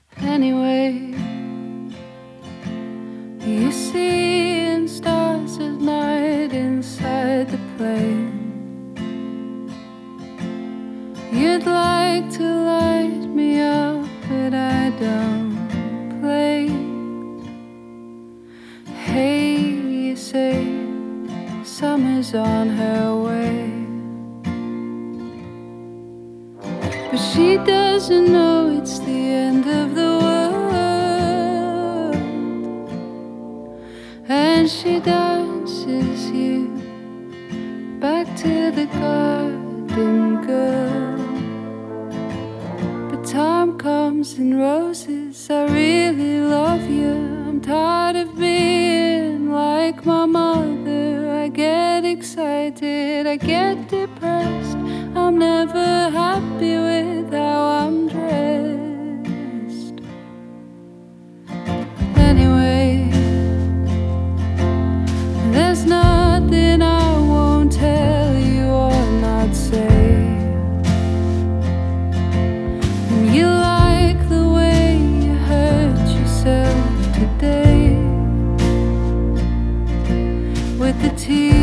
Anyway, you see stars at night inside the plane. You'd like to light me up, but I don't play. Hey, you say summer's on her way, but she doesn't know it's the end of the world. And she dances you back to the garden, girl. But time comes in roses. I really love you. I'm tired of being like my mother. I get excited, I get depressed. I'm never happy with how I'm dressed. Anyway, there's nothing I won't tell you or not say. And you like the way you hurt yourself today, with the tears